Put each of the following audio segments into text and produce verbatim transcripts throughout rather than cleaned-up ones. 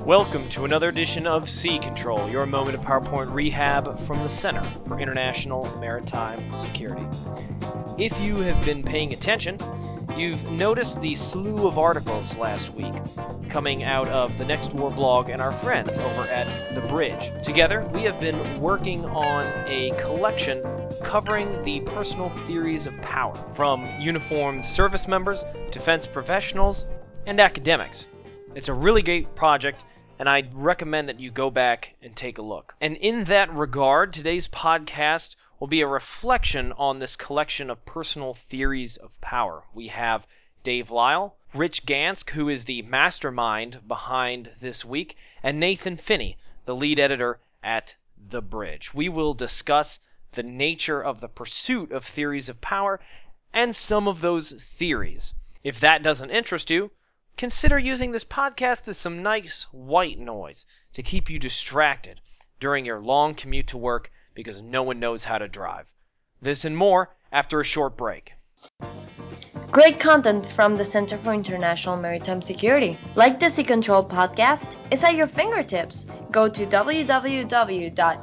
Welcome to another edition of Sea Control, your moment of PowerPoint rehab from the Center for International Maritime Security. If you have been paying attention, you've noticed the slew of articles last week coming out of the Next War blog and our friends over at The Bridge. Together, we have been working on a collection covering the personal theories of power, from uniformed service members, defense professionals, and academics. It's a really great project, and I'd recommend that you go back and take a look. And in that regard, today's podcast will be a reflection on this collection of personal theories of power. We have Dave Lyle, Rich Gansk, who is the mastermind behind this week, and Nathan Finney, the lead editor at The Bridge. We will discuss the nature of the pursuit of theories of power and some of those theories. If that doesn't interest you, consider using this podcast as some nice white noise to keep you distracted during your long commute to work because no one knows how to drive. This and more after a short break. Great content from the Center for International Maritime Security. Like the Sea Control podcast is at your fingertips. Go to w w w dot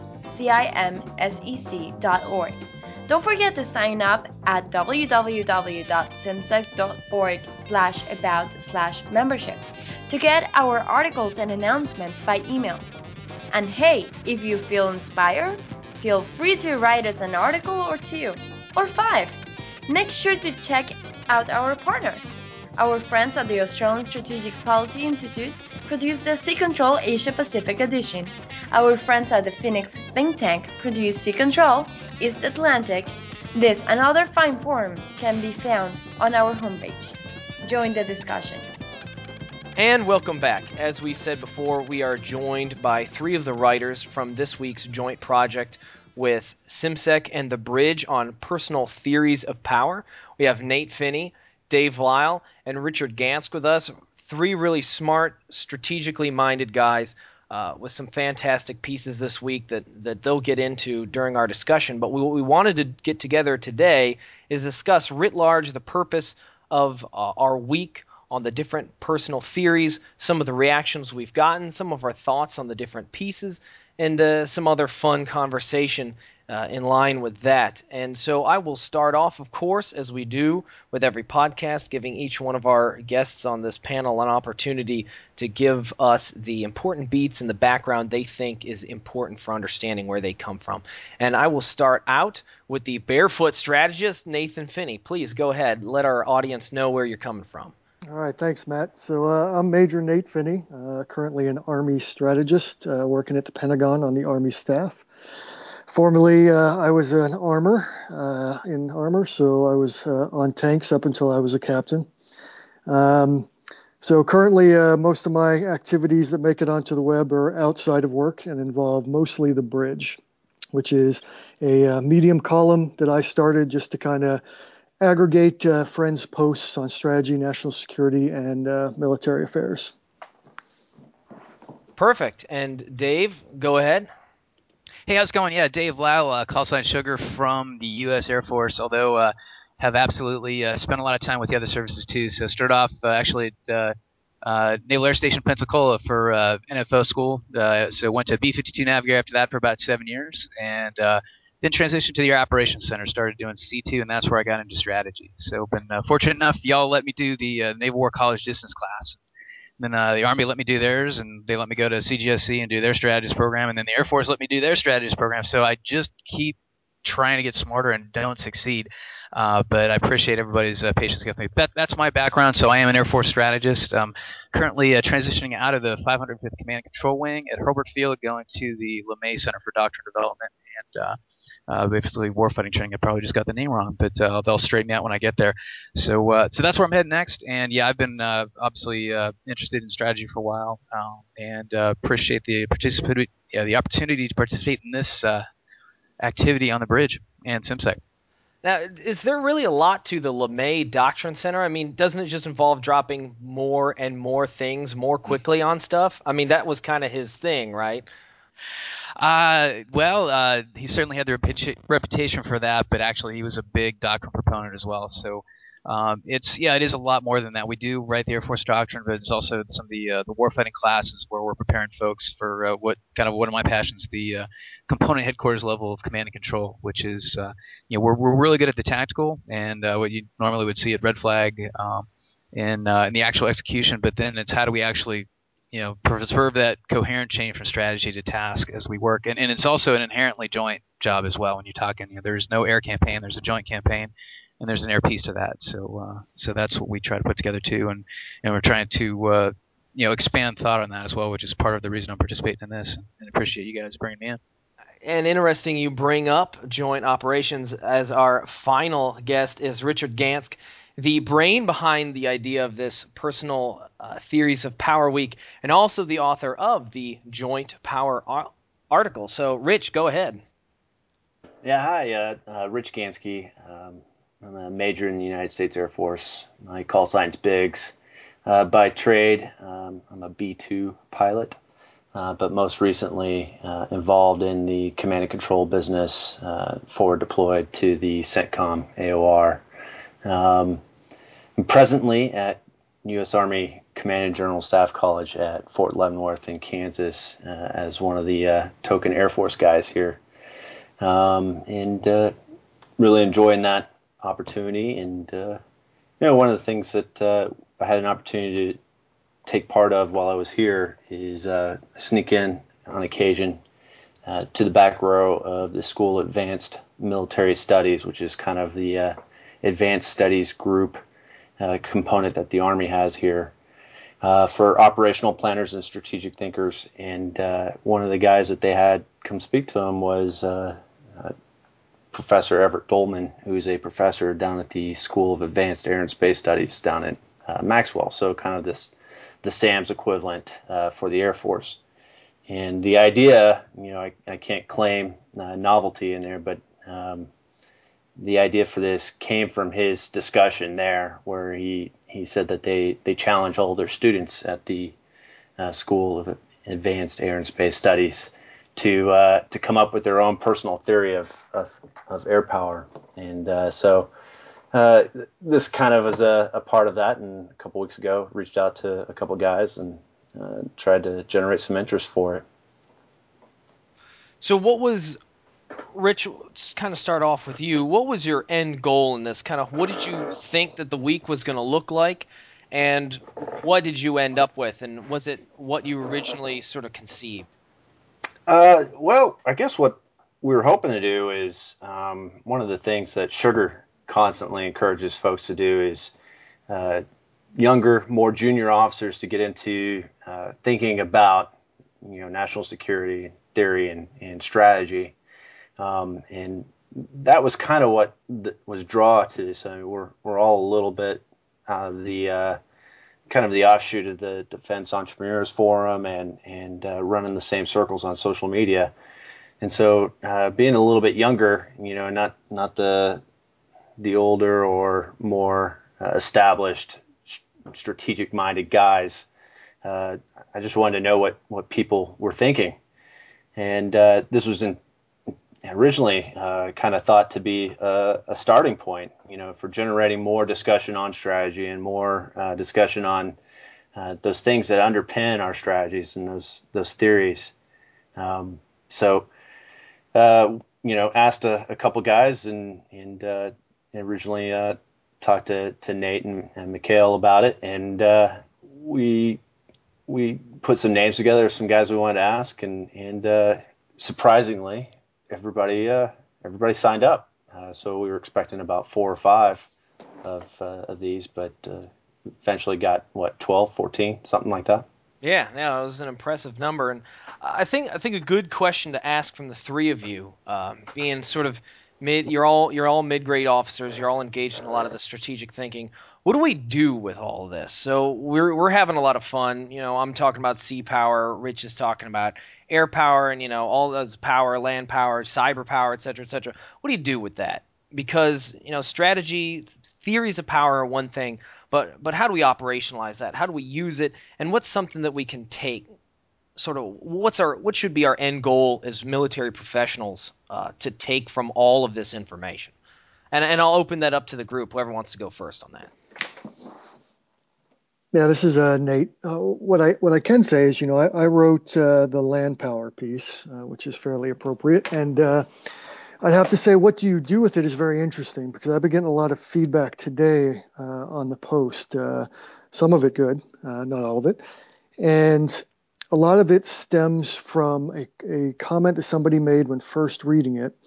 cimsec dot org. Don't forget to sign up at w w w dot cimsec dot org slash about slash membership to get our articles and announcements by email. And hey, if you feel inspired, feel free to write us an article or two, or five. Make sure to check out our partners. Our friends at the Australian Strategic Policy Institute produced the Sea Control Asia Pacific edition. Our friends at the Phoenix Think Tank produced Sea Control East Atlantic. This and other fine forums can be found on our homepage. Join the discussion. And welcome back. As we said before, we are joined by three of the writers from this week's joint project with CIMSEC and The Bridge on personal theories of power. We have Nate Finney, Dave Lyle, and Richard Gansk with us. Three really smart, strategically minded guys uh, with some fantastic pieces this week that, that they'll get into during our discussion. But we, what we wanted to get together today is discuss writ large the purpose of uh, our week on the different personal theories, some of the reactions we've gotten, some of our thoughts on the different pieces, and uh, some other fun conversation uh, in line with that. And so I will start off, of course, as we do with every podcast, giving each one of our guests on this panel an opportunity to give us the important beats in the background they think is important for understanding where they come from. And I will start out with the barefoot strategist, Nathan Finney. Please go ahead. Let our audience know where you're coming from. All right, thanks, Matt. So uh, I'm Major Nate Finney, uh, currently an Army strategist uh, working at the Pentagon on the Army staff. Formerly, uh, I was an armor uh, in armor, so I was uh, on tanks up until I was a captain. Um, so currently, uh, most of my activities that make it onto the web are outside of work and involve mostly The Bridge, which is a uh, medium column that I started just to kind of aggregate uh, friends' posts on strategy, national security, and uh, military affairs. Perfect. And Dave, go ahead. Hey, how's it going? Yeah, Dave Lau, uh, call sign Sugar from the U S Air Force, although uh, have absolutely uh, spent a lot of time with the other services too. So started off uh, actually at uh, uh, Naval Air Station Pensacola for uh, N F O school. Uh, so went to B fifty-two Navigator after that for about seven years, and uh, then transitioned to the Air Operations Center, started doing C two, and that's where I got into strategy. So been uh, fortunate enough, y'all let me do the uh, Naval War College distance class. Then uh, the Army let me do theirs, and they let me go to C G S C and do their strategist program, and then the Air Force let me do their strategist program. So I just keep trying to get smarter and don't succeed. Uh, but I appreciate everybody's uh, patience with me. That, that's my background. So I am an Air Force strategist. Um, currently uh, transitioning out of the five hundred fifth Command and Control Wing at Hurlburt Field, going to the LeMay Center for Doctrine Development, and uh, Uh, basically warfighting training. I probably just got the name wrong, but uh, they'll straighten me out when I get there. So uh, so that's where I'm heading next. And yeah, I've been uh, obviously uh, interested in strategy for a while, um, and uh, appreciate the participate, yeah, the opportunity to participate in this uh, activity on The Bridge and CIMSEC. Now, is there really a lot to the LeMay Doctrine Center? I mean, doesn't it just involve dropping more and more things more quickly on stuff? I mean, that was kind of his thing, right? Uh, well, uh, he certainly had the reputation for that, but actually he was a big doctrine proponent as well. So Um, it's yeah, it is a lot more than that. We do write the Air Force doctrine, but it's also some of the uh, the warfighting classes where we're preparing folks for uh, what kind of one of my passions, the uh, component headquarters level of command and control, which is uh, you know we're we're really good at the tactical and uh, what you normally would see at Red Flag um, in uh, in the actual execution, but then it's how do we actually you know preserve that coherent chain from strategy to task as we work, and and it's also an inherently joint job as well. When you're talking, you know, there's no air campaign, there's a joint campaign. And there's an air piece to that, so uh, so that's what we try to put together too, and, and we're trying to uh, you know expand thought on that as well, which is part of the reason I'm participating in this, and appreciate you guys bringing me in. And interesting, you bring up joint operations as our final guest is Richard Gansk, the brain behind the idea of this personal uh, theories of Power Week, and also the author of the Joint Power ar- article. So, Rich, go ahead. Yeah, hi, uh, uh, Rich Gansky. Um, I'm a major in the United States Air Force. My call sign's Biggs. Uh, by trade, um, I'm a B two pilot, uh, but most recently uh, involved in the command and control business, uh, forward deployed to the CENTCOM A O R. Um, I'm presently at U S Army Command and General Staff College at Fort Leavenworth in Kansas uh, as one of the uh, token Air Force guys here. Um, and uh, really enjoying that opportunity. And, uh, you know, one of the things that uh, I had an opportunity to take part of while I was here is uh, sneak in on occasion uh, to the back row of the School of Advanced Military Studies, which is kind of the uh, advanced studies group uh, component that the Army has here uh, for operational planners and strategic thinkers. And uh, one of the guys that they had come speak to them was uh, uh, Professor Everett Dolman, who's a professor down at the School of Advanced Air and Space Studies down at uh, Maxwell. So kind of this the SAMS equivalent uh, for the Air Force. And the idea, you know, I, I can't claim uh, novelty in there, but um, the idea for this came from his discussion there, where he, he said that they, they challenge all their students at the uh, School of Advanced Air and Space Studies to uh, to come up with their own personal theory of of, of air power. And uh, so uh, this kind of was a, a part of that. And a couple weeks ago, reached out to a couple guys and uh, tried to generate some interest for it. So what was, Rich, let's kind of start off with you. What was your end goal in this? Kind of what did you think that the week was going to look like? And what did you end up with? And was it what you originally sort of conceived? Uh, well, I guess what we were hoping to do is um, one of the things that Sugar constantly encourages folks to do is uh, younger, more junior officers to get into uh, thinking about, you know, national security theory and, and strategy. Um, and that was kind of what th- was draw to this. I mean, we're we're all a little bit out of the uh, kind of the offshoot of the Defense Entrepreneurs Forum and and uh, running the same circles on social media. And so uh, being a little bit younger, you know, not not the the older or more uh, established strategic-minded guys, uh, I just wanted to know what, what people were thinking. And uh, this was in, originally uh, kind of thought to be a, a starting point, you know, for generating more discussion on strategy and more uh, discussion on uh, those things that underpin our strategies and those those theories. Um, so, uh, you know, asked a, a couple guys and and uh, originally uh, talked to, to Nate and, and Mikhail about it, and uh, we we put some names together, some guys we wanted to ask, and and uh, surprisingly, everybody uh, everybody signed up. Uh, so we were expecting about four or five of uh, of these, but uh, eventually got what twelve, fourteen, something like that. Yeah, no, it was an impressive number, and I think I think a good question to ask from the three of you, um, being sort of mid, you're all you're all mid-grade officers, you're all engaged in a lot of the strategic thinking. What do we do with all of this? So we're we're having a lot of fun. You know, I'm talking about sea power, Rich is talking about air power, and you know all those power, land power, cyber power, et cetera, et cetera. What do you do with that? Because you know, strategy, theories of power are one thing. But but how do we operationalize that? How do we use it? And what's something that we can take? Sort of what's our what should be our end goal as military professionals uh, to take from all of this information? And and I'll open that up to the group. Whoever wants to go first on that. Yeah, this is uh, Nate. Uh, what I what I can say is, you know, I, I wrote uh, the land power piece, uh, which is fairly appropriate, and uh, I'd have to say, what do you do with it is very interesting, because I've been getting a lot of feedback today uh, on the post. Uh, some of it good, uh, not all of it, and a lot of it stems from a, a comment that somebody made when first reading it,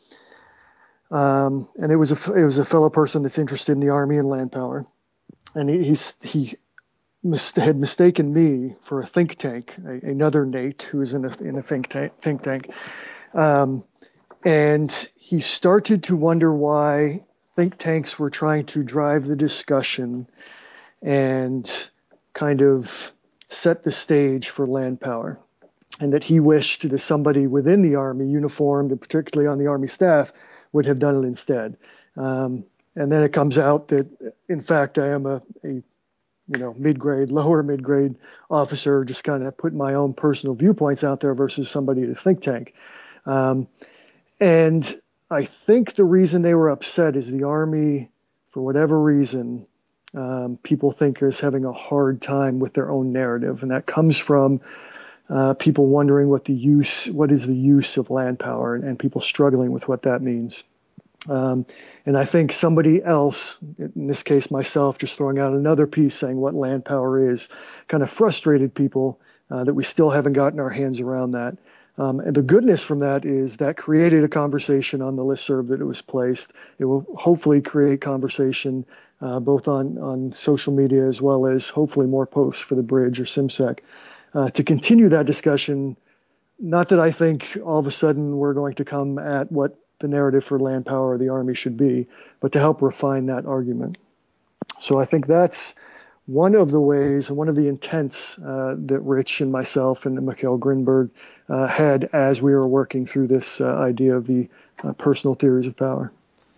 um, and it was a it was a fellow person that's interested in the Army and land power, and he he's, he mis- had mistaken me for a think tank, a, another Nate who is in a in a think tank think tank. Um, And he started to wonder why think tanks were trying to drive the discussion and kind of set the stage for land power. And that he wished that somebody within the Army, uniformed and particularly on the Army staff, would have done it instead. Um, and then it comes out that, in fact, I am a, a you know, mid-grade, lower mid-grade officer, just kind of putting my own personal viewpoints out there versus somebody at a think tank. Um, And I think the reason they were upset is the Army, for whatever reason, um, people think is having a hard time with their own narrative. And that comes from uh, people wondering what the use, what is the use of land power, and, and people struggling with what that means. Um, and I think somebody else, in this case myself, just throwing out another piece saying what land power is, kind of frustrated people uh, that we still haven't gotten our hands around that. Um, and the goodness from that is that created a conversation on the listserv that it was placed. It will hopefully create conversation uh, both on, on social media as well as hopefully more posts for the bridge or SimSec uh, to continue that discussion. Not that I think all of a sudden we're going to come at what the narrative for land power of the Army should be, but to help refine that argument. So I think that's one of the ways and one of the intents uh, that Rich and myself and Mikhail Grinberg uh, had as we were working through this uh, idea of the uh, personal theories of power.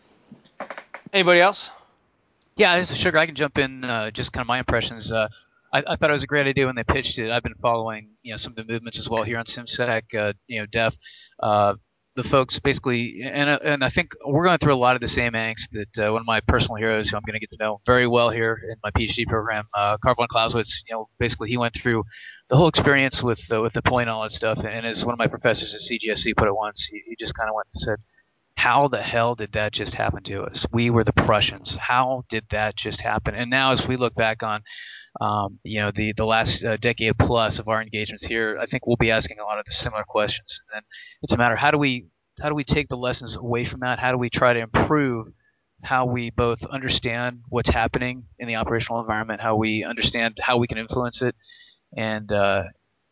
Anybody else? Yeah, this is Sugar. I can jump in. Uh, just kind of my impressions. Uh, I, I thought it was a great idea when they pitched it. I've been following, you know, some of the movements as well here on SimSec. Uh, you know, Def. Uh, the folks basically, and and I think we're going through a lot of the same angst that uh, one of my personal heroes, who I'm going to get to know very well here in my PhD program, uh, Karl von Clausewitz. You know, basically he went through the whole experience with uh, with Napoleon and all that stuff. And as one of my professors at C G S C put it once, he, he just kind of went and said, how the hell did that just happen to us? We were the Prussians. How did that just happen? And now as we look back on, um, you know, the, the last uh, decade plus of our engagements here, I think we'll be asking a lot of the similar questions. And it's a matter, how do we how do we take the lessons away from that? How do we try to improve how we both understand what's happening in the operational environment, how we understand how we can influence it, and uh,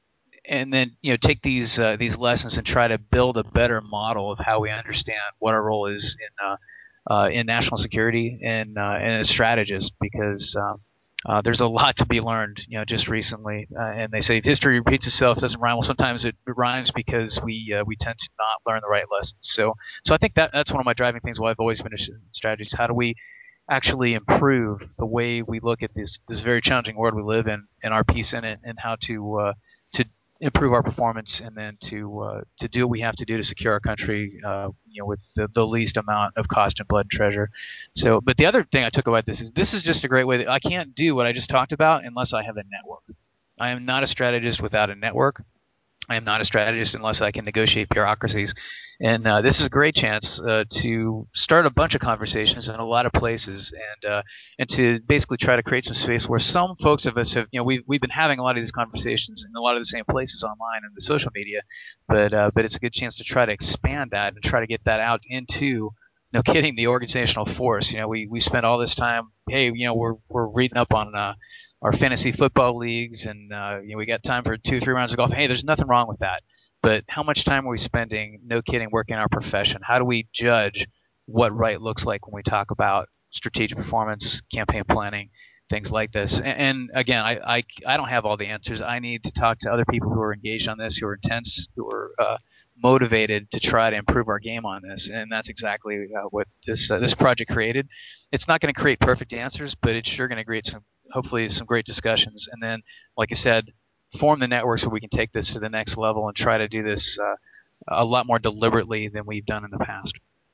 and then, you know, take these uh, these lessons and try to build a better model of how we understand what our role is in uh, uh, in national security and uh, and as strategists, because um, uh, there's a lot to be learned. You know, just recently, uh, and they say history repeats itself, doesn't rhyme. Well, sometimes it rhymes because we uh, we tend to not learn the right lessons. So so I think that that's one of my driving things. Why I've always been interested in strategies. How do we actually improve the way we look at this this very challenging world we live in and our piece in it, and how to uh, to improve our performance, and then to uh, to do what we have to do to secure our country, uh, you know, with the, the least amount of cost and blood and treasure. So, but the other thing I took about this is this is just a great way that I can't do what I just talked about unless I have a network. I am not a strategist without a network. I am not a strategist unless I can negotiate bureaucracies. And uh, this is a great chance uh, to start a bunch of conversations in a lot of places, and uh, and to basically try to create some space where some folks of us have, you know, we've we've been having a lot of these conversations in a lot of the same places online and the social media, but uh, but it's a good chance to try to expand that and try to get that out into, no kidding, the organizational force. You know, we we spend all this time, hey, you know, we're we're reading up on uh, our fantasy football leagues, and uh, you know, we got time for two, three rounds of golf. Hey, there's nothing wrong with that. But how much time are we spending, no kidding, working our profession? How do we judge what right looks like when we talk about strategic performance, campaign planning, things like this? And, and again, I, I, I don't have all the answers. I need to talk to other people who are engaged on this, who are intense, who are uh, motivated to try to improve our game on this. And that's exactly uh, what this uh, this project created. It's not going to create perfect answers, but it's sure going to create some, hopefully, some great discussions. And then, like I said, form the networks where we can take this to the next level and try to do this uh, a lot more deliberately than we've done in the past.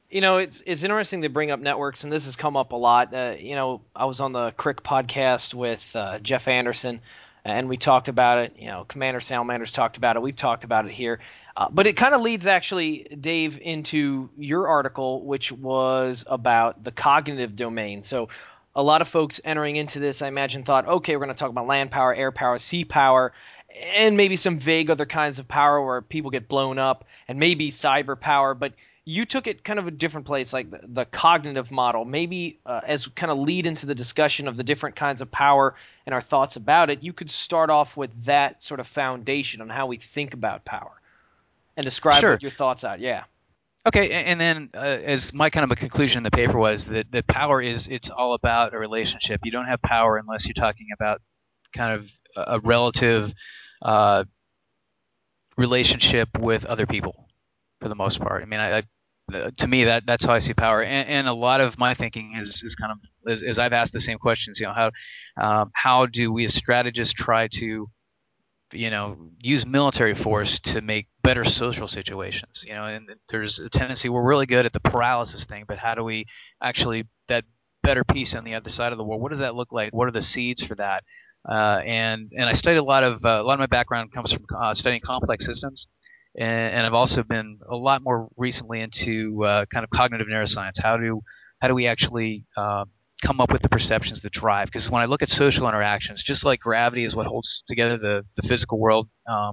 You know, it's it's interesting to bring up networks, and this has come up a lot. Uh, you know, I was on the Crick podcast with uh, Jeff Anderson, and we talked about it. You know, Commander Salamanders talked about it. We've talked about it here. Uh, but it kind of leads, actually, Dave, into your article, which was about the cognitive domain. So a lot of folks entering into this, I imagine, thought, okay, we're going to talk about land power, air power, sea power, and maybe some vague other kinds of power where people get blown up, and maybe cyber power. But you took it kind of a different place, like the, the cognitive model, maybe uh, as kind of lead into the discussion of the different kinds of power and our thoughts about it. You could start off with that sort of foundation on how we think about power and describe Sure. what your thoughts are. Yeah. Okay, and then uh, as my kind of a conclusion in the paper was that, that power is, it's all about a relationship. You don't have power unless you're talking about kind of a relative uh, relationship with other people, for the most part. I mean, I, I uh, to me that that's how I see power, and, and a lot of my thinking is, is kind of as, as I've asked the same questions. You know, how um, how do we as strategists try to you know use military force to make better social situations? You know, and there's a tendency we're really good at the paralysis thing, but how do we actually that better peace on the other side of the war? What does that look like? What are the seeds for that? Uh, and and I studied a lot of uh, a lot of my background comes from uh, studying complex systems. And, and I've also been a lot more recently into uh, kind of cognitive neuroscience. How do how do we actually uh, come up with the perceptions that drive? Because when I look at social interactions, just like gravity is what holds together the, the physical world um,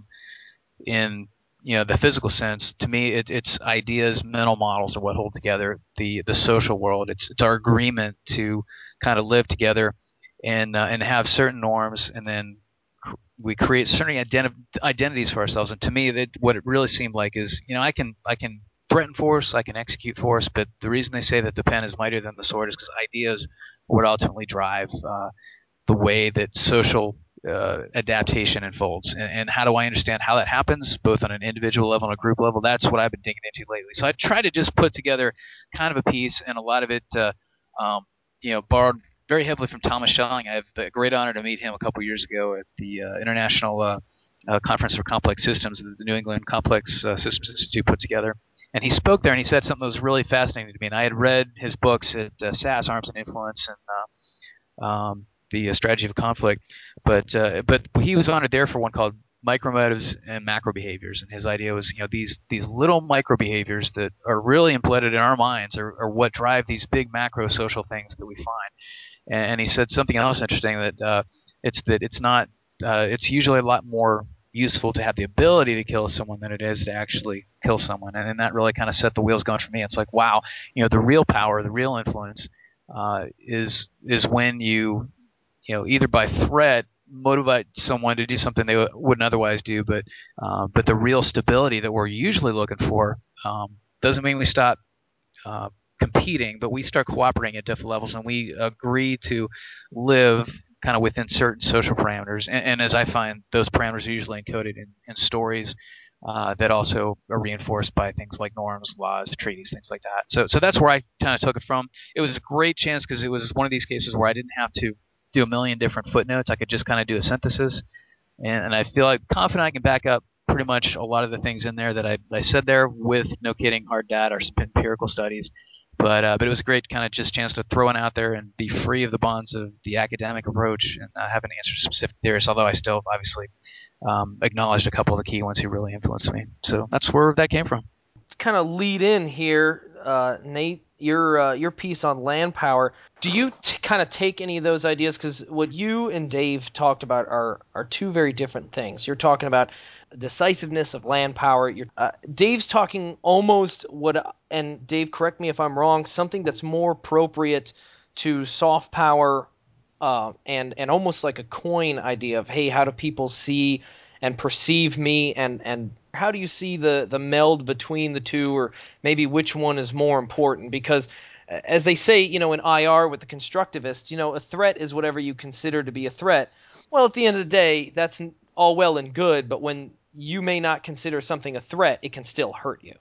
in you know the physical sense, to me it, it's ideas, mental models are what hold together the, the social world. It's it's our agreement to kind of live together and uh, and have certain norms, and then we create certain identi- identities for ourselves. And to me, that what it really seemed like is, you know, I can I can threaten force, I can execute force, but the reason they say that the pen is mightier than the sword is because ideas would ultimately drive uh, the way that social uh, adaptation unfolds. And, and how do I understand how that happens, both on an individual level and a group level? That's what I've been digging into lately. So I try to just put together kind of a piece, and a lot of it, uh, um, you know, borrowed very heavily from Thomas Schelling. I have the great honor to meet him a couple years ago at the uh, International uh, uh, Conference for Complex Systems that the New England Complex uh, Systems Institute put together. And he spoke there, and he said something that was really fascinating to me. And I had read his books at uh, S A S, Arms and Influence, and uh, um, the uh, Strategy of Conflict. But uh, but he was honored there for one called Micromotives and Macro Behaviors. And his idea was, you know, these these little micro behaviors that are really embedded in our minds are, are what drive these big macro social things that we find. And he said something else interesting, that uh, it's that it's not uh, it's usually a lot more useful to have the ability to kill someone than it is to actually kill someone. And, and that really kind of set the wheels going for me. It's like, wow, you know, the real power, the real influence uh, is is when you you know either by threat motivate someone to do something they wouldn't otherwise do, but uh, but the real stability that we're usually looking for um, doesn't mean we stop Uh, competing, but we start cooperating at different levels, and we agree to live kind of within certain social parameters. And, and as I find, those parameters are usually encoded in, in stories uh, that also are reinforced by things like norms, laws, treaties, things like that. So, so that's where I kind of took it from. It was a great chance because it was one of these cases where I didn't have to do a million different footnotes. I could just kind of do a synthesis, and, and I feel like confident I can back up pretty much a lot of the things in there that I, I said there with, no kidding, hard data or some empirical studies. But uh, but it was a great kind of just chance to throw it out there and be free of the bonds of the academic approach and uh, have an answer to specific theorists, although I still obviously um, acknowledged a couple of the key ones who really influenced me. So that's where that came from. Kind of lead in here, uh, Nate, your uh, your piece on land power. Do you t- kind of take any of those ideas? Because what you and Dave talked about are are two very different things. You're talking about decisiveness of land power. You're, uh, Dave's talking almost what, and Dave, correct me if I'm wrong, something that's more appropriate to soft power, uh, and and almost like a coin idea of, hey, how do people see and perceive me, and and how do you see the the meld between the two, or maybe which one is more important? Because as they say, you know, in I R with the constructivists, you know, a threat is whatever you consider to be a threat. Well, at the end of the day, that's all well and good, but when you may not consider something a threat, it can still hurt you.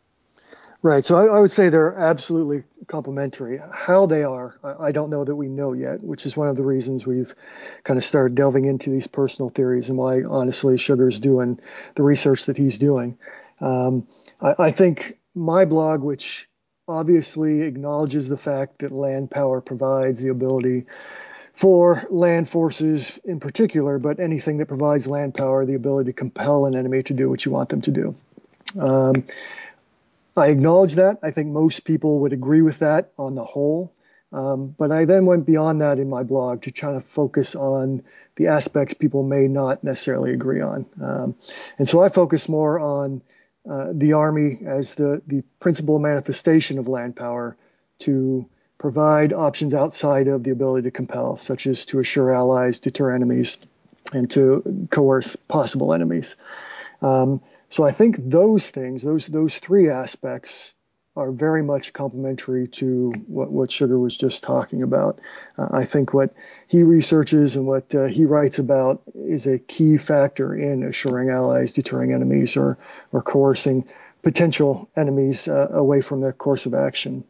Right. So I, I would say they're absolutely complementary. How they are, I, I don't know that we know yet, which is one of the reasons we've kind of started delving into these personal theories, and why, honestly, Sugar's doing the research that he's doing. Um, I, I think my blog, which obviously acknowledges the fact that land power provides the ability for land forces in particular, but anything that provides land power, the ability to compel an enemy to do what you want them to do. Um, I acknowledge that. I think most people would agree with that on the whole. Um, but I then went beyond that in my blog to try to focus on the aspects people may not necessarily agree on. Um, and so I focus more on uh, the Army as the, the principal manifestation of land power to provide options outside of the ability to compel, such as to assure allies, deter enemies, and to coerce possible enemies. Um, so I think those things, those those three aspects, are very much complementary to what, what Sugar was just talking about. Uh, I think what he researches and what uh, he writes about is a key factor in assuring allies, deterring enemies, or or coercing potential enemies uh, away from their course of action.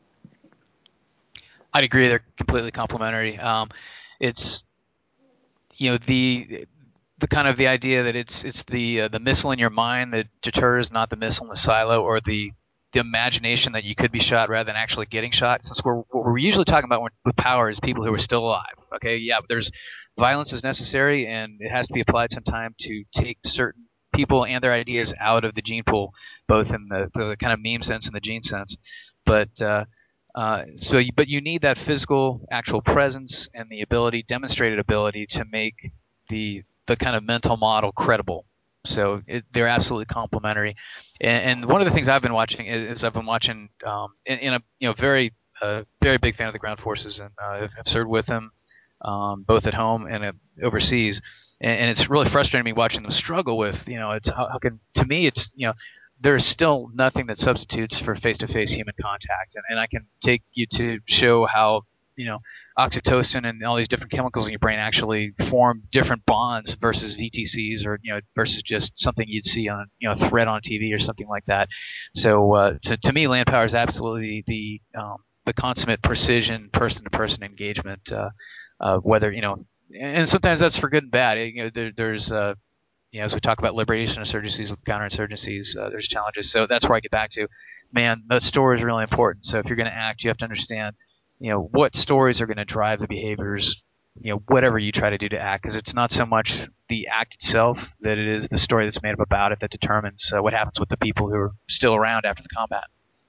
I'd agree. They're completely complementary. Um, it's, you know, the the kind of the idea that it's it's the uh, the missile in your mind that deters, not the missile in the silo, or the the imagination that you could be shot rather than actually getting shot. Since we're what we're usually talking about with power is people who are still alive. Okay, yeah, there's violence is necessary, and it has to be applied sometime to take certain people and their ideas out of the gene pool, both in the, the kind of meme sense and the gene sense. But uh, Uh, so, you, but you need that physical, actual presence and the ability, demonstrated ability, to make the the kind of mental model credible. So it, they're absolutely complementary. And, and one of the things I've been watching is, is I've been watching um, in, in a you know very uh, very big fan of the ground forces, and uh, I've served with them um, both at home and uh, overseas. And, and it's really frustrating me watching them struggle with you know it's how, how can to me it's you know. There's still nothing that substitutes for face-to-face human contact, and, and I can take you to show how you know oxytocin and all these different chemicals in your brain actually form different bonds versus V T Cs, or you know versus just something you'd see on you know a thread on T V or something like that. So uh, to to me, land power is absolutely the um, the consummate precision person-to-person engagement. Uh, uh, whether you know, and sometimes that's for good and bad. You know, there, there's uh, You know, as we talk about liberation insurgencies with counterinsurgencies, uh, there's challenges. So that's where I get back to, man, that story is really important. So if you're going to act, you have to understand, you know, what stories are going to drive the behaviors, you know, whatever you try to do to act, because it's not so much the act itself that it is the story that's made up about it that determines uh, what happens with the people who are still around after the combat.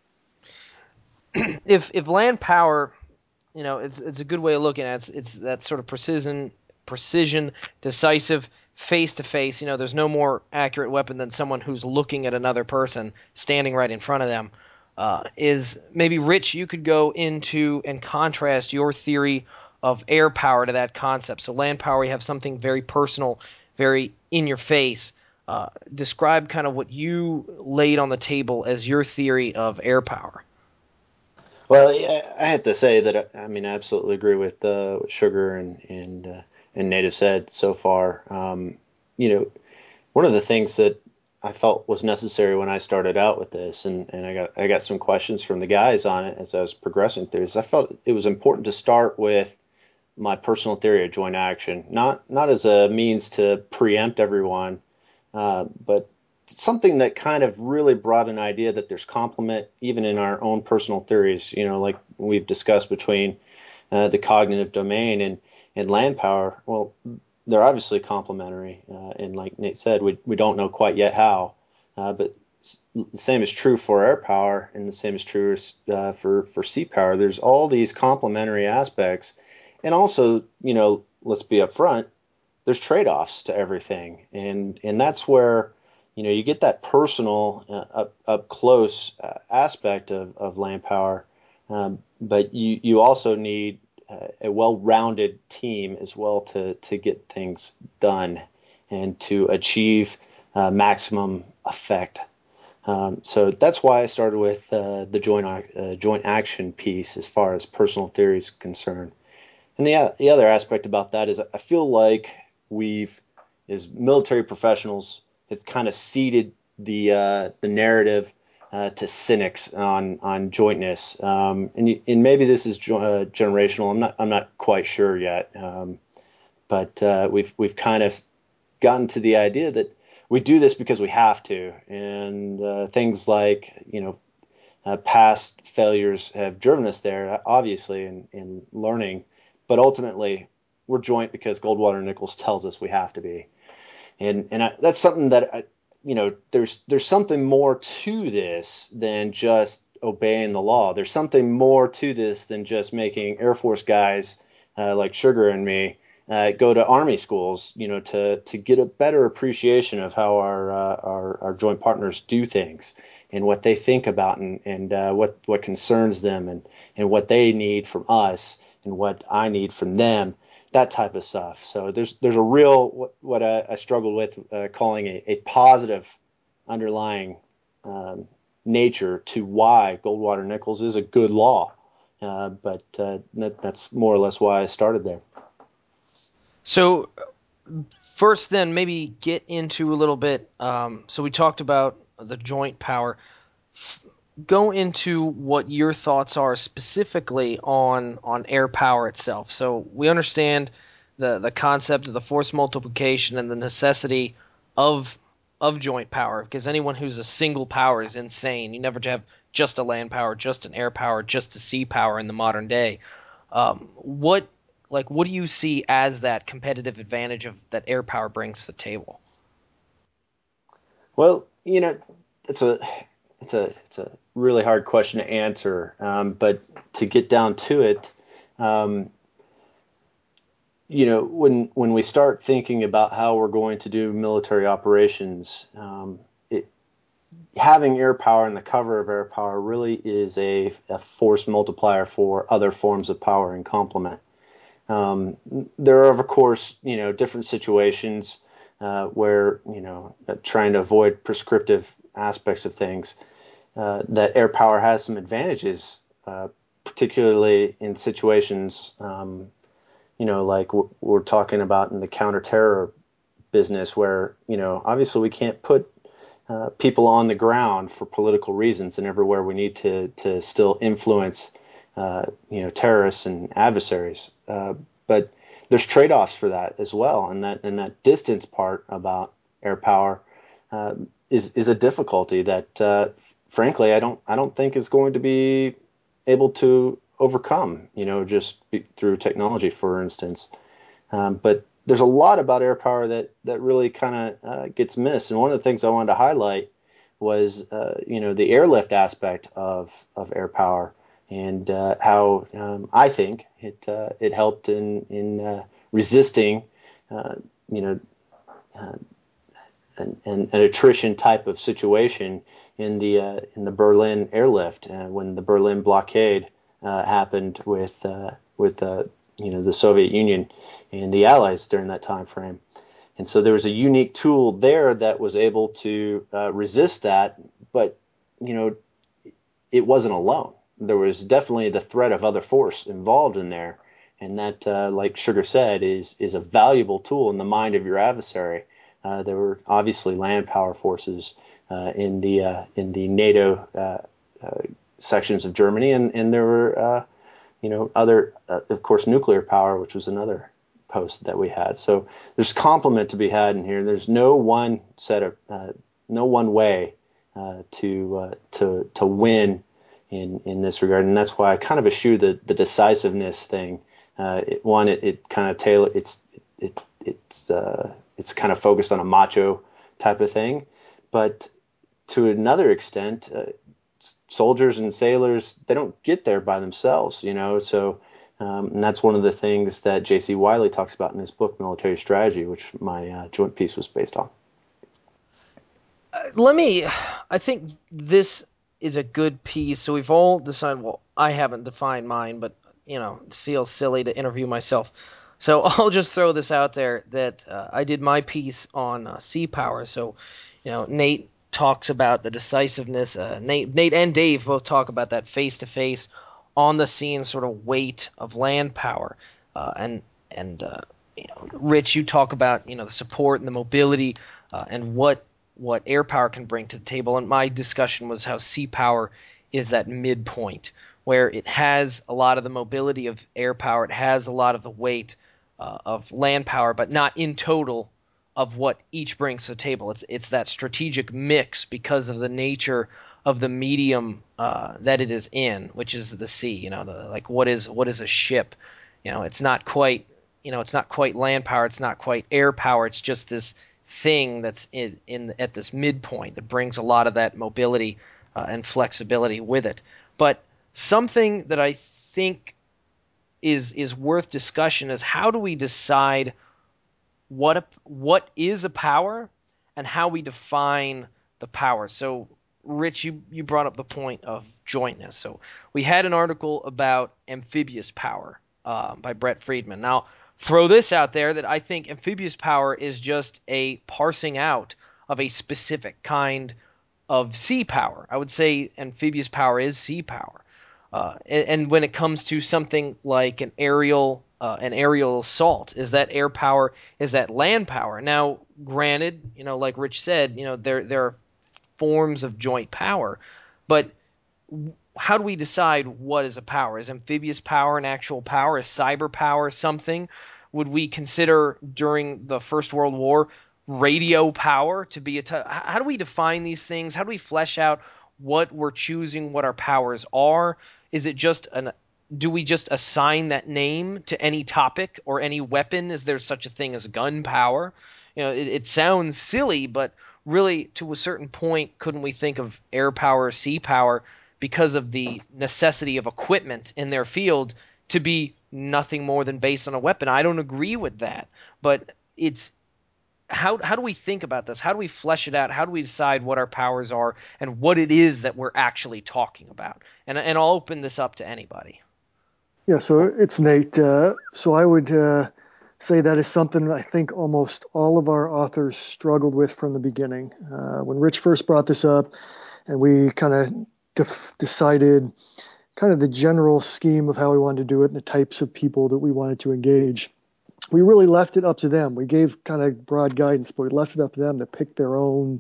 If if land power, you know, it's it's a good way of looking at it. It's, it's that sort of precision, precision, decisive, face-to-face, you know, there's no more accurate weapon than someone who's looking at another person standing right in front of them. Uh, is maybe, Rich, you could go into and contrast your theory of air power to that concept. So land power, you have something very personal, very in your face. Uh, describe kind of what you laid on the table as your theory of air power. Well, yeah, I have to say that I mean I absolutely agree with uh, what Sugar and and uh, and Nate have said so far. Um, you know, one of the things that I felt was necessary when I started out with this, and, and I got I got some questions from the guys on it as I was progressing through this. I felt it was important to start with my personal theory of joint action, not not as a means to preempt everyone, uh, but something that kind of really brought an idea that there's complement even in our own personal theories, you know, like we've discussed between uh, the cognitive domain and, and land power. Well, they're obviously complementary. Uh, and like Nate said, we, we don't know quite yet how, uh, but the same is true for air power, and the same is true uh, for, for sea power. There's all these complementary aspects. And also, you know, let's be upfront, there's trade-offs to everything. And, and that's where, you know, you get that personal, uh, up up close uh, aspect of, of land power, um, but you you also need uh, a well-rounded team as well to to get things done and to achieve uh, maximum effect. Um, so that's why I started with uh, the joint uh, joint action piece as far as personal theory is concerned. And the the other aspect about that is I feel like we've, as military professionals, have kind of ceded the uh, the narrative uh, to cynics on on jointness, um, and you, and maybe this is jo- uh, generational. I'm not I'm not quite sure yet, um, but uh, we've we've kind of gotten to the idea that we do this because we have to, and uh, things like you know Uh, past failures have driven us there, obviously, in, in learning, but ultimately we're joint because Goldwater Nichols tells us we have to be. And and I, that's something that, I, you know, there's there's something more to this than just obeying the law. There's something more to this than just making Air Force guys uh, like Sugar and me uh, go to Army schools, you know, to to get a better appreciation of how our uh, our, our joint partners do things and what they think about and, and uh, what, what concerns them and, and what they need from us and what I need from them, that type of stuff. So there's there's a real, what, what I, I struggle with uh, calling a, a positive underlying um, nature to why Goldwater Nichols is a good law. Uh, but uh, that, that's more or less why I started there. So first then maybe get into a little bit, um, so we talked about the joint power. F- go into what your thoughts are specifically on on air power itself. So we understand the the concept of the force multiplication and the necessity of of joint power, because anyone who's a single power is insane. You never have just a land power, just an air power, just a sea power in the modern day. Um, what like what do you see as that competitive advantage of that air power brings to the table? Well, you know, it's a it's a it's a really hard question to answer. Um, but to get down to it, um, you know, when when we start thinking about how we're going to do military operations, um, it, having air power and the cover of air power really is a, a force multiplier for other forms of power and complement. Um, there are, of course, you know, different situations uh, where, you know, trying to avoid prescriptive aspects of things, uh, that air power has some advantages, uh, particularly in situations, um, you know, like w- we're talking about in the counterterror business where, you know, obviously we can't put uh, people on the ground for political reasons, and everywhere we need to to still influence Uh, you know, terrorists and adversaries. Uh, but there's trade-offs for that as well, and that and that distance part about air power uh, is is a difficulty that, uh, frankly, I don't I don't think is going to be able to overcome. You know, just be, through technology, for instance. Um, but there's a lot about air power that that really kind of uh, gets missed. And one of the things I wanted to highlight was, uh, you know, the airlift aspect of of air power. And uh, how um, I think it uh, it helped in in uh, resisting, uh, you know, uh, an, an, an attrition type of situation in the uh, in the Berlin airlift uh, when the Berlin blockade uh, happened with uh, with uh, you know the Soviet Union and the Allies during that time frame. And so there was a unique tool there that was able to uh, resist that, but you know it wasn't alone. There was definitely the threat of other force involved in there, and that, uh, like Sugar said, is is a valuable tool in the mind of your adversary. Uh, there were obviously land power forces uh, in the uh, in the NATO uh, uh, sections of Germany, and and there were uh, you know other, uh, of course, nuclear power, which was another post that we had. So there's complement to be had in here. There's no one set of uh, no one way uh, to uh, to to win in in this regard, and that's why I kind of eschew the the decisiveness thing. Uh, it, one, it, it kind of tailor it's it it's uh, it's kind of focused on a macho type of thing, but to another extent, uh, soldiers and sailors, they don't get there by themselves, you know. So um, and that's one of the things that J C Wiley talks about in his book Military Strategy, which my uh, joint piece was based on. Uh, let me, I think this is a good piece. So we've all decided, well, I haven't defined mine, but, you know, it feels silly to interview myself. So I'll just throw this out there that uh, I did my piece on uh, sea power. So, you know, Nate talks about the decisiveness. Uh, Nate, Nate and Dave both talk about that face-to-face, on-the-scene sort of weight of land power. Uh, and, and uh, you know, Rich, you talk about, you know, the support and the mobility uh, and what what air power can bring to the table. And my discussion was how sea power is that midpoint where it has a lot of the mobility of air power, it has a lot of the weight uh, of land power, but not in total of what each brings to the table. It's it's that strategic mix because of the nature of the medium uh, that it is in, which is the sea. You know, the, like what is what is a ship? You know, it's not quite you know it's not quite land power, it's not quite air power. It's just this thing that's in, in at this midpoint that brings a lot of that mobility uh, and flexibility with it. But something that I think is is worth discussion is how do we decide what a, what is a power and how we define the power. So, Rich, you, you brought up the point of jointness. So we had an article about amphibious power uh, by Brett Friedman. Now, throw this out there that I think amphibious power is just a parsing out of a specific kind of sea power. I would say amphibious power is sea power. Uh, and, and when it comes to something like an aerial uh, an aerial assault, is that air power? Is that land power? Now, granted, you know, like Rich said, you know, there there are forms of joint power, but how do we decide what is a power? Is amphibious power an actual power? Is cyber power something? Would we consider during the First World War radio power to be a t- how do we define these things? How do we flesh out what we're choosing, what our powers are? Is it just an do we just assign that name to any topic or any weapon? Is there such a thing as gun power? You know, it, it sounds silly, but really, to a certain point, couldn't we think of air power, sea power, because of the necessity of equipment in their field to be nothing more than based on a weapon? I don't agree with that, but it's how how do we think about this? How do we flesh it out? How do we decide what our powers are and what it is that we're actually talking about? And and I'll open this up to anybody. Yeah, so it's Nate. Uh, so I would uh, say that is something that I think almost all of our authors struggled with from the beginning. Uh, when Rich first brought this up, and we kind of def- decided kind of the general scheme of how we wanted to do it and the types of people that we wanted to engage, we really left it up to them. We gave kind of broad guidance, but we left it up to them to pick their own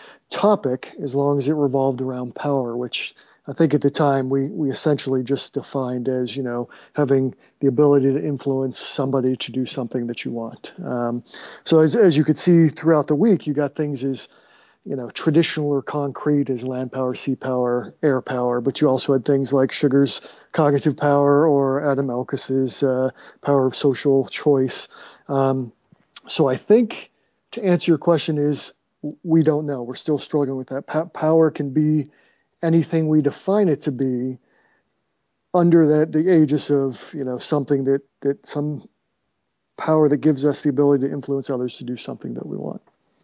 topic as long as it revolved around power, which I think at the time we, we essentially just defined as, you know, having the ability to influence somebody to do something that you want. Um, so as, as you could see throughout the week, you got things as, you know, traditional or concrete as land power, sea power, air power, but you also had things like Sugar's cognitive power or Adam Elkis's uh, power of social choice. Um, so I think to answer your question is we don't know. We're still struggling with that. Pa- power can be anything we define it to be under that the aegis of, you know, something that, that some power that gives us the ability to influence others to do something that we want.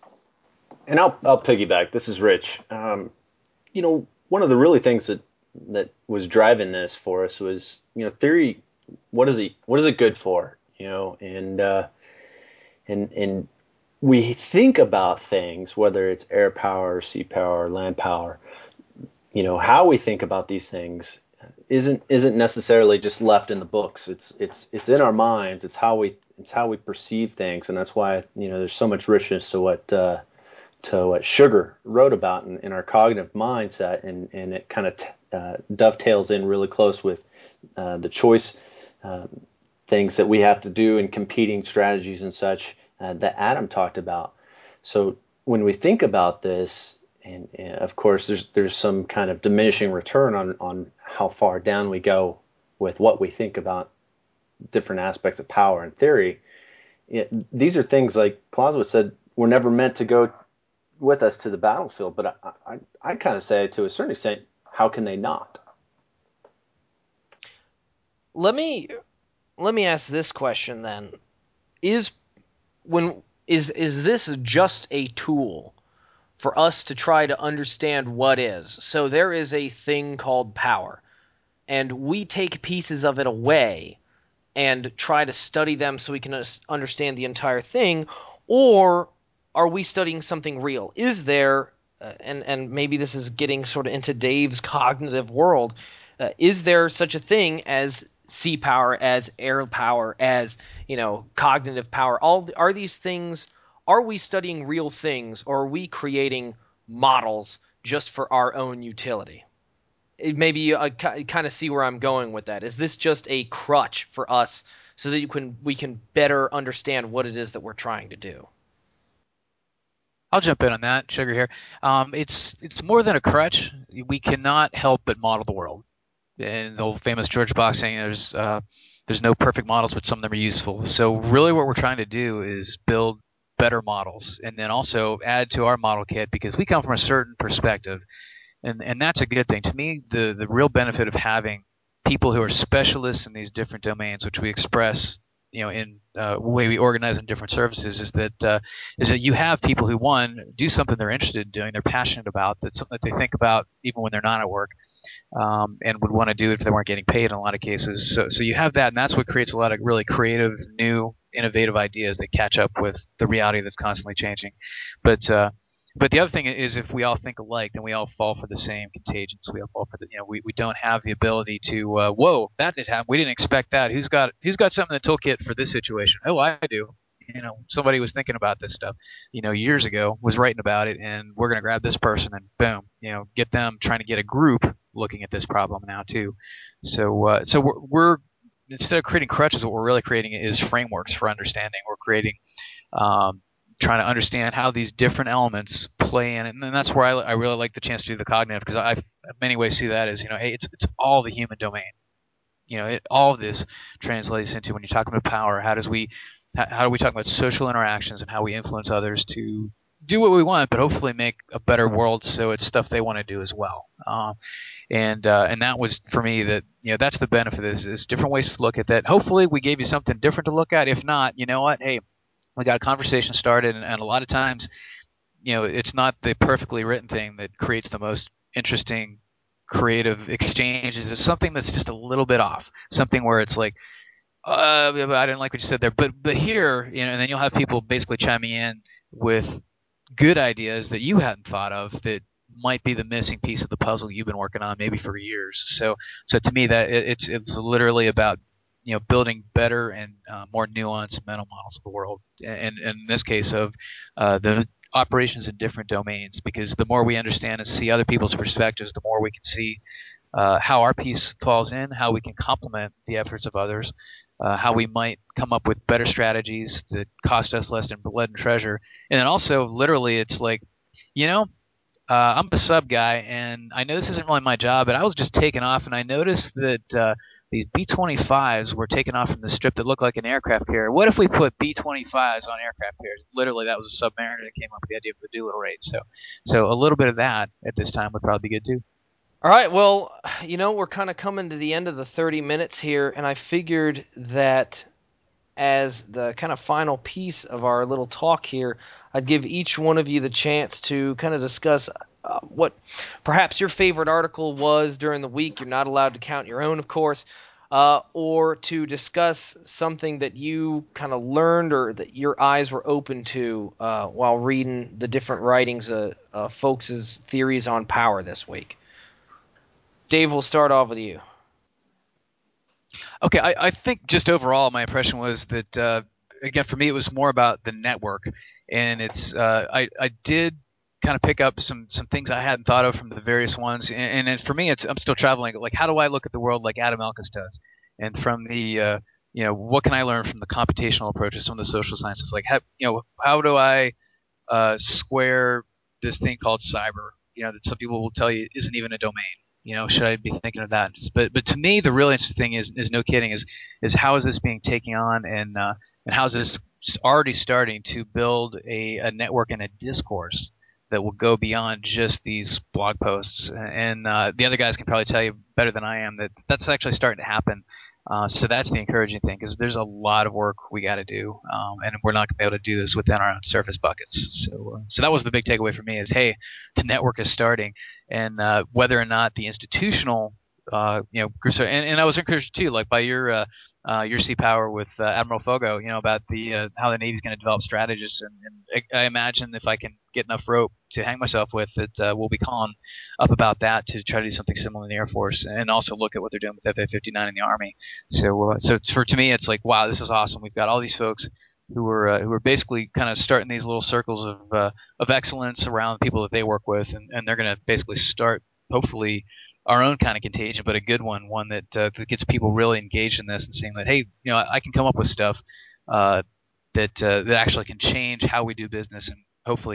And I'll I'll piggyback. This is Rich. Um, you know, one of the really things that that was driving this for us was, you know, theory. What is it? What is it good for? You know, and uh, and and we think about things, whether it's air power, sea power, land power. You know, how we think about these things isn't isn't necessarily just left in the books. It's it's it's in our minds. It's how we it's how we perceive things, and that's why, you know, there's so much richness to what. Uh, to what Sugar wrote about in, in our cognitive mindset, and, and it kind of t- uh, dovetails in really close with uh, the choice uh, things that we have to do in competing strategies and such uh, that Adam talked about. So when we think about this, and, and of course there's there's some kind of diminishing return on, on how far down we go with what we think about different aspects of power and theory. It, these are things, like Clausewitz said, were never meant to go with us to the battlefield, but I, I, I kind of say, to a certain extent, how can they not? Let me let me ask this question then: Is when is is this just a tool for us to try to understand what is? So there is a thing called power, and we take pieces of it away and try to study them so we can understand the entire thing, or are we studying something real? Is there, uh, and, and maybe this is getting sort of into Dave's cognitive world, uh, is there such a thing as sea power, as air power, as, you know, cognitive power? All are these things, are we studying real things, or are we creating models just for our own utility? It, maybe you uh, kind of see where I'm going with that. Is this just a crutch for us so that you can we can better understand what it is that we're trying to do? I'll jump in on that, Sugar here. Um, it's it's more than a crutch. We cannot help but model the world. And the old famous George Bach saying, "There's uh, there's no perfect models, but some of them are useful." So really, what we're trying to do is build better models, and then also add to our model kit because we come from a certain perspective, and and that's a good thing. To me, the the real benefit of having people who are specialists in these different domains, which we express, you know, in uh, the way we organize in different services, is that uh, is that you have people who, one, do something they're interested in doing, they're passionate about, that's something that they think about even when they're not at work, um, and would want to do it if they weren't getting paid in a lot of cases. So, so you have that, and that's what creates a lot of really creative, new, innovative ideas that catch up with the reality that's constantly changing. But uh, but the other thing is, if we all think alike, then we all fall for the same contagions. We all fall for the, you know, we, we don't have the ability to, uh, whoa, that did happen. We didn't expect that. Who's got who's got something in the toolkit for this situation? Oh, I do. You know, somebody was thinking about this stuff, you know, years ago, was writing about it, and we're going to grab this person and boom, you know, get them trying to get a group looking at this problem now too. So, uh, so we're, we're instead of creating crutches, what we're really creating is frameworks for understanding. We're creating um, trying to understand how these different elements play in, and that's where I, I really like the chance to do the cognitive, because I, in many ways, see that as, you know, hey, it's it's all the human domain. You know, it, all of this translates into, when you're talking about power, how does we, how, how do we talk about social interactions and how we influence others to do what we want, but hopefully make a better world, so it's stuff they want to do as well. Uh, and uh, and that was, for me, that, you know, that's the benefit of this, is different ways to look at that. Hopefully we gave you something different to look at. If not, you know what, hey, we got a conversation started, and, and a lot of times, you know, it's not the perfectly written thing that creates the most interesting, creative exchanges. It's something that's just a little bit off, something where it's like, uh, I didn't like what you said there, but but here, you know, and then you'll have people basically chiming in with good ideas that you hadn't thought of that might be the missing piece of the puzzle you've been working on maybe for years. So so to me, that it, it's it's literally about, you know, building better and uh, more nuanced mental models of the world, and, and in this case of uh, the operations in different domains, because the more we understand and see other people's perspectives, the more we can see uh, how our piece falls in, how we can complement the efforts of others, uh, how we might come up with better strategies that cost us less than blood and treasure. And then also, literally, it's like, you know, uh, I'm the sub guy, and I know this isn't really my job, but I was just taking off, and I noticed that uh, these B twenty-fives were taken off from the strip that looked like an aircraft carrier. What if we put B twenty-fives on aircraft carriers? Literally, that was a submariner that came up with the idea of the Doolittle raid. So, so a little bit of that at this time would probably be good too. All right, well, you know, we're kind of coming to the end of the thirty minutes here, and I figured that as the kind of final piece of our little talk here, I'd give each one of you the chance to kind of discuss uh, what perhaps your favorite article was during the week. You're not allowed to count your own, of course, uh, or to discuss something that you kind of learned or that your eyes were open to uh, while reading the different writings of uh, folks' theories on power this week. Dave, we'll start off with you. Okay, I, I think just overall my impression was that, uh, again, for me it was more about the network, and it's uh, I, I did kind of pick up some, some things I hadn't thought of from the various ones, and, and for me it's I'm still traveling. Like, how do I look at the world like Adam Elkis does, and from the uh, you know, what can I learn from the computational approaches, some of the social sciences, like how, you know, how do I uh, square this thing called cyber, you know, that some people will tell you isn't even a domain. You know, should I be thinking of that? But but to me, the really interesting thing is is no kidding is is how is this being taken on, and uh, and how is this already starting to build a, a network and a discourse that will go beyond just these blog posts. And uh, the other guys can probably tell you better than I am that that's actually starting to happen. Uh, so that's the encouraging thing, because there's a lot of work we got to do, um, and we're not going to be able to do this within our own surface buckets. So, uh, so that was the big takeaway for me: is hey, the network is starting, and uh, whether or not the institutional, uh, you know, groups are, and, and I was encouraged too, like by your uh, uh, your Sea Power with uh, Admiral Fogo, you know, about the uh, how the Navy's going to develop strategists, and, and I, I imagine if I can get enough rope to hang myself with, that uh, we'll be calling up about that to try to do something similar in the Air Force, and also look at what they're doing with F A fifty-nine in the Army. So, uh, so it's, for to me, it's like, wow, this is awesome. We've got all these folks who are uh, who are basically kind of starting these little circles of uh, of excellence around people that they work with, and, and they're going to basically start, hopefully, our own kind of contagion, but a good one, one that uh, that gets people really engaged in this and saying that, hey, you know, I can come up with stuff uh, that uh, that actually can change how we do business, and hopefully can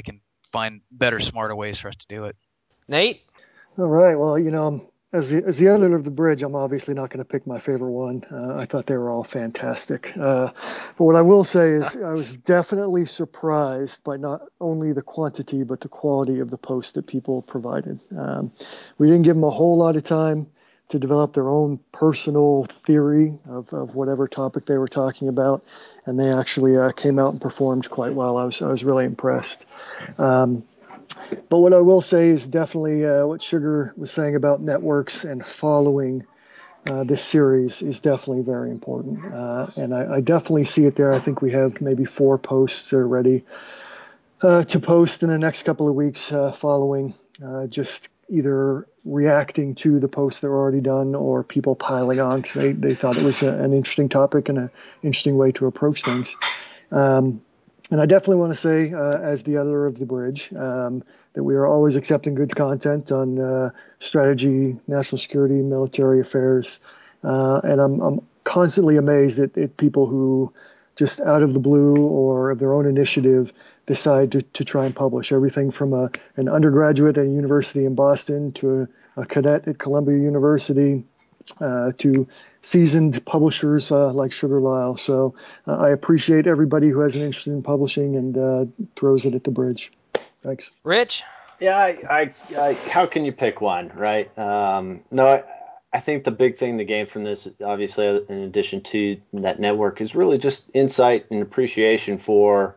find better, smarter ways for us to do it. Nate? All right. Well, you know, as the as the editor of the Bridge, I'm obviously not going to pick my favorite one. Uh, I thought they were all fantastic. Uh, but what I will say is I was definitely surprised by not only the quantity but the quality of the posts that people provided. Um, we didn't give them a whole lot of time to develop their own personal theory of, of whatever topic they were talking about, and they actually uh, came out and performed quite well. I was I was really impressed. Um, But what I will say is definitely uh, what Sugar was saying about networks and following uh, this series is definitely very important. Uh, and I, I definitely see it there. I think we have maybe four posts that are ready uh, to post in the next couple of weeks uh, following, uh, just either reacting to the posts that were already done or people piling on because they, they thought it was a, an interesting topic and an interesting way to approach things. Um, And I definitely want to say, uh, as the editor of the Bridge, um, that we are always accepting good content on uh, strategy, national security, military affairs. Uh, and I'm, I'm constantly amazed at, at people who just out of the blue or of their own initiative decide to, to try and publish everything from a, an undergraduate at a university in Boston to a, a cadet at Columbia University uh, to seasoned publishers uh, like Sugar Lyle. So uh, I appreciate everybody who has an interest in publishing and uh, throws it at the Bridge. Thanks. Rich? Yeah, I, I, I how can you pick one, right? Um, no, I, I think the big thing to gain from this, obviously, in addition to that network, is really just insight and appreciation for,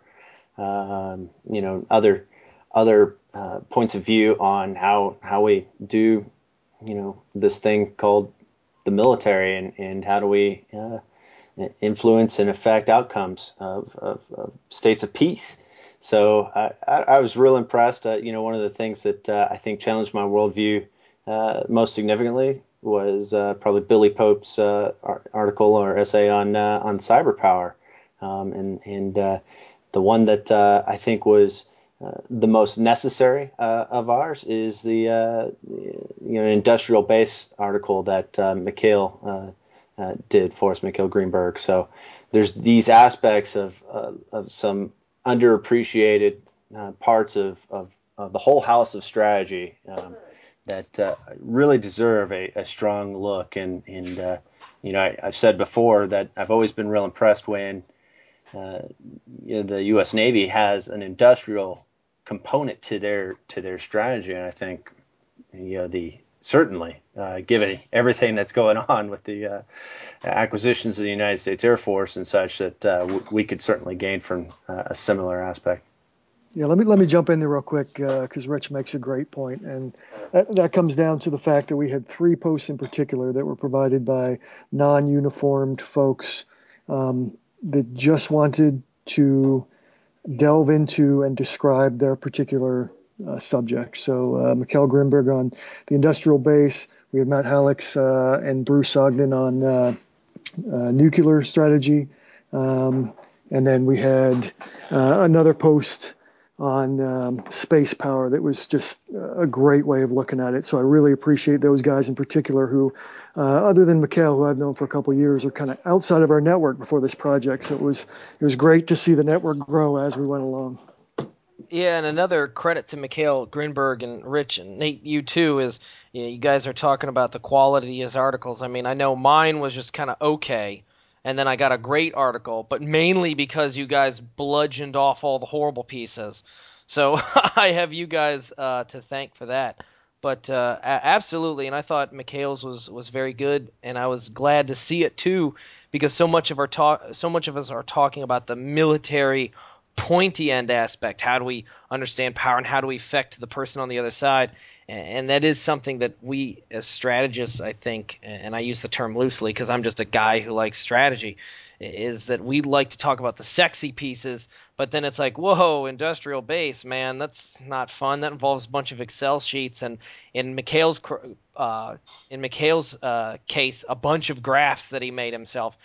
um, you know, other other uh, points of view on how how we do, you know, this thing called the military, and, and how do we uh, influence and affect outcomes of, of, of states of peace. So I, I, I was real impressed. Uh, you know, one of the things that uh, I think challenged my worldview uh, most significantly was uh, probably Billy Pope's uh, article or essay on uh, on cyber power, um, and and uh, the one that uh, I think was uh, the most necessary uh, of ours is the uh, you know industrial base article that uh, Mikhail uh, uh, did, Forrest Mikhail Greenberg. So there's these aspects of uh, of some underappreciated uh, parts of, of, of the whole house of strategy um, that uh, really deserve a, a strong look. And, and uh, you know, I, I've said before that I've always been real impressed when uh, you know, the U S Navy has an industrial component to their to their strategy. And I think you know the certainly uh, given everything that's going on with the uh, acquisitions of the United States Air Force and such, that uh, w- we could certainly gain from uh, a similar aspect. Yeah, let me let me jump in there real quick because uh, Rich makes a great point, and that, that comes down to the fact that we had three posts in particular that were provided by non-uniformed folks um, that just wanted to delve into and describe their particular uh, subject. So uh, Mikhail Grimberg on the industrial base, we had Matt Hallex uh, and Bruce Ogden on uh, uh, nuclear strategy, um, and then we had uh, another post on um, space power that was just a great way of looking at it. So I really appreciate those guys in particular who, uh, other than Mikhail, who I've known for a couple of years, are kind of outside of our network before this project. So it was it was great to see the network grow as we went along. Yeah, and another credit to Mikhail Grinberg and Rich and Nate, you too, is you know, you guys are talking about the quality of his articles. I mean, I know mine was just kind of okay, and then I got a great article, but mainly because you guys bludgeoned off all the horrible pieces. So I have you guys uh, to thank for that. But uh, absolutely, and I thought Mikhail's was, was very good, and I was glad to see it too, because so much of our talk, so much of us are talking about the military pointy end aspect. How do we understand power, and how do we affect the person on the other side? And that is something that we as strategists, I think, and I use the term loosely because I'm just a guy who likes strategy, is that we like to talk about the sexy pieces, but then it's like, whoa, industrial base, man, that's not fun. That involves a bunch of Excel sheets, and in Mikhail's uh, in Mikhail's uh, case, a bunch of graphs that he made himself.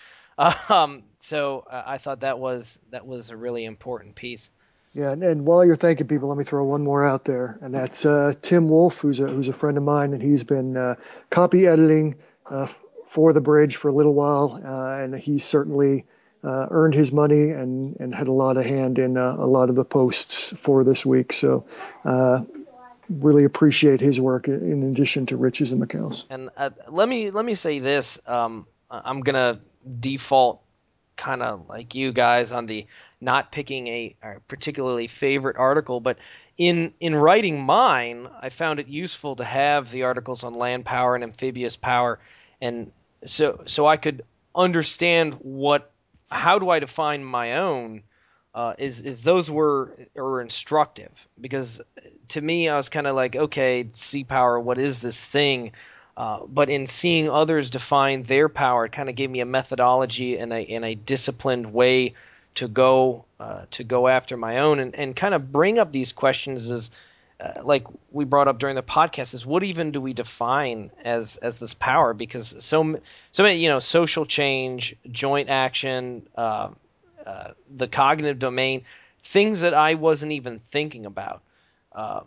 Um, so uh, I thought that was that was a really important piece. Yeah, and, and while you're thanking people, let me throw one more out there, and that's uh, Tim Wolf, who's a who's a friend of mine, and he's been uh, copy editing uh, for the Bridge for a little while, uh, and he's certainly uh, earned his money and, and had a lot of hand in uh, a lot of the posts for this week. So uh, really appreciate his work in addition to Rich's and Mikhail's. And uh, let me let me say this. Um, I'm gonna default kind of like you guys on the not picking a, a particularly favorite article, but in in writing mine, I found it useful to have the articles on land power and amphibious power, and so so I could understand what how do I define my own. Uh, is is those were were instructive, because to me I was kind of like, okay, sea power, what is this thing? Uh, but in seeing others define their power, it kind of gave me a methodology and a and a disciplined way to go uh, to go after my own, and, and kind of bring up these questions as uh, like we brought up during the podcast, is what even do we define as as this power? Because so so many, you know, social change, joint action. Uh, Uh, the cognitive domain, things that I wasn't even thinking about um,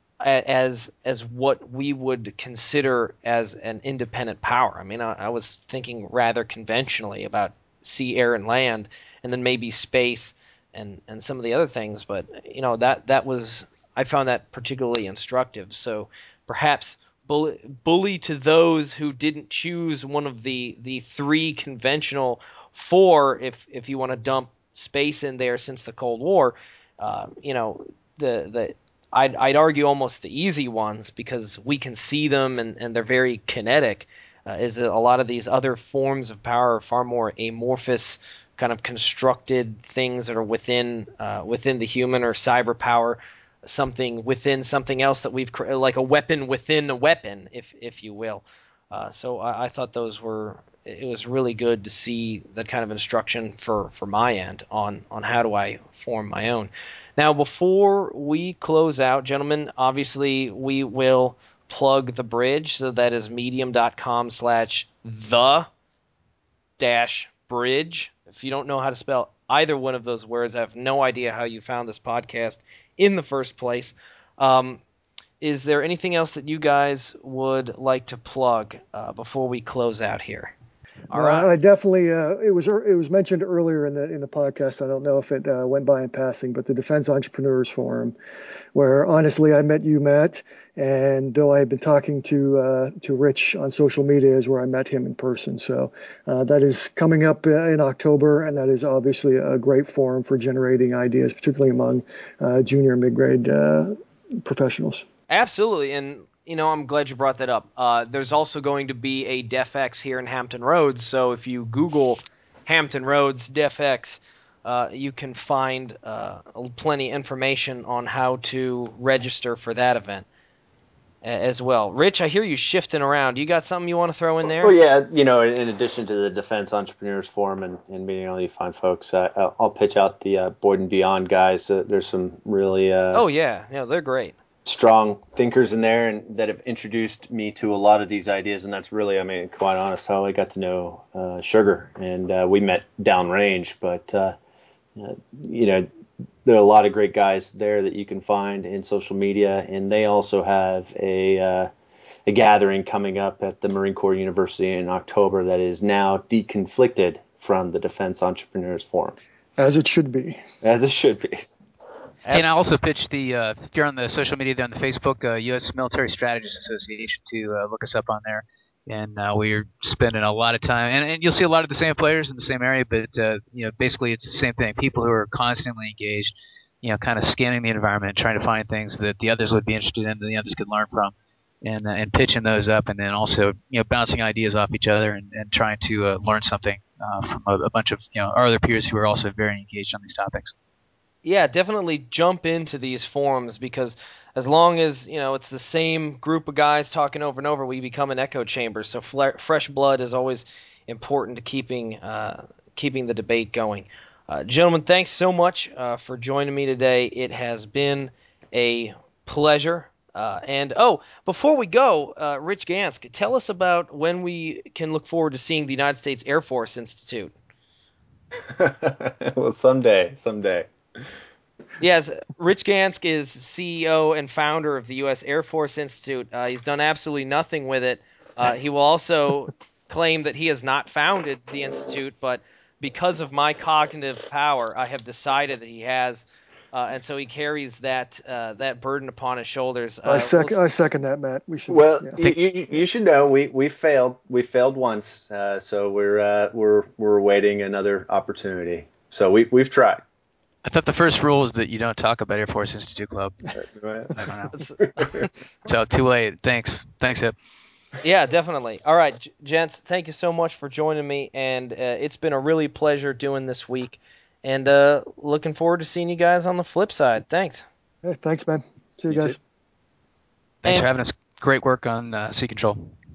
as as what we would consider as an independent power. I mean, I, I was thinking rather conventionally about sea, air, and land, and then maybe space and, and some of the other things. But you know, that that was I found that particularly instructive. So perhaps bully, bully to those who didn't choose one of the the three conventional. Four, if if you want to dump space in there since the Cold War, uh, you know, the the I'd I'd argue almost the easy ones, because we can see them and, and they're very kinetic. Uh, is that a lot of these other forms of power are far more amorphous, kind of constructed things that are within uh, within the human, or cyber power, something within something else that we've cre- like a weapon within a weapon, if if you will. Uh, so I, I thought those were. It was really good to see that kind of instruction for, for my end on, on how do I form my own. Now, before we close out, gentlemen, obviously we will plug the bridge. So that is medium.com slash the dash bridge. If you don't know how to spell either one of those words, I have no idea how you found this podcast in the first place. Um, is there anything else that you guys would like to plug uh, before we close out here? All no, right. I definitely. Uh, it was it was mentioned earlier in the in the podcast. I don't know if it uh, went by in passing, but the Defense Entrepreneurs Forum, where honestly I met you, Matt, and though I had been talking to uh, to Rich on social media, is where I met him in person. So uh, that is coming up in October, and that is obviously a great forum for generating ideas, particularly among uh, junior and mid grade uh, professionals. Absolutely, and you know, I'm glad you brought that up. Uh, there's also going to be a DefX here in Hampton Roads, so if you Google Hampton Roads DefX, uh, you can find uh, plenty of information on how to register for that event as well. Rich, I hear you shifting around. You got something you want to throw in there? Well, yeah, you know, in addition to the Defense Entrepreneurs Forum and, and meeting all you fine folks, uh, I'll pitch out the uh, Boyd and Beyond guys. Uh, there's some really uh, oh yeah, yeah, they're great. strong thinkers in there, and that have introduced me to a lot of these ideas, and that's really, I mean, quite honest, how I got to know uh, Sugar, and uh, we met downrange, but uh, uh, you know, there are a lot of great guys there that you can find in social media, and they also have a uh, a gathering coming up at the Marine Corps University in October that is now deconflicted from the Defense Entrepreneurs Forum. As it should be. As it should be. And I also pitched the, uh, if you're on the social media there on the Facebook, uh, U S Military Strategists Association, to uh, look us up on there. And uh, we're spending a lot of time, and, and you'll see a lot of the same players in the same area, but uh, you know, basically it's the same thing. People who are constantly engaged, you know, kind of scanning the environment, trying to find things that the others would be interested in, that the others could learn from, and uh, and pitching those up, and then also, you know, bouncing ideas off each other, and, and trying to uh, learn something uh, from a, a bunch of, you know, our other peers who are also very engaged on these topics. Yeah, definitely jump into these forums, because as long as, you know, it's the same group of guys talking over and over, we become an echo chamber. So fle- fresh blood is always important to keeping uh, keeping the debate going. Uh, gentlemen, thanks so much uh, for joining me today. It has been a pleasure. Uh, and, oh, before we go, uh, Rich Gansk, tell us about when we can look forward to seeing the United States Air Force Institute. Well, someday, someday. Yes, Rich Gansk is C E O and founder of the U S Air Force Institute. Uh, he's done absolutely nothing with it. Uh, he will also claim that he has not founded the institute, but because of my cognitive power, I have decided that he has, uh, and so he carries that uh, that burden upon his shoulders. Uh, I second we'll I second that, Matt. We should. Well, yeah. you, you, you should know we, we failed. We failed once, uh, so we're uh, we're we're awaiting another opportunity. So we we've tried. I thought the first rule is that you don't talk about Air Force Institute Club. Right. I don't know. So too late. Thanks. Thanks, Hip. Yeah, definitely. All right, J- gents, thank you so much for joining me, and uh, it's been a really pleasure doing this week, and uh, looking forward to seeing you guys on the flip side. Thanks. Hey, thanks, man. See you, You guys. too. Thanks And- for having us. Great work on uh, Sea Control.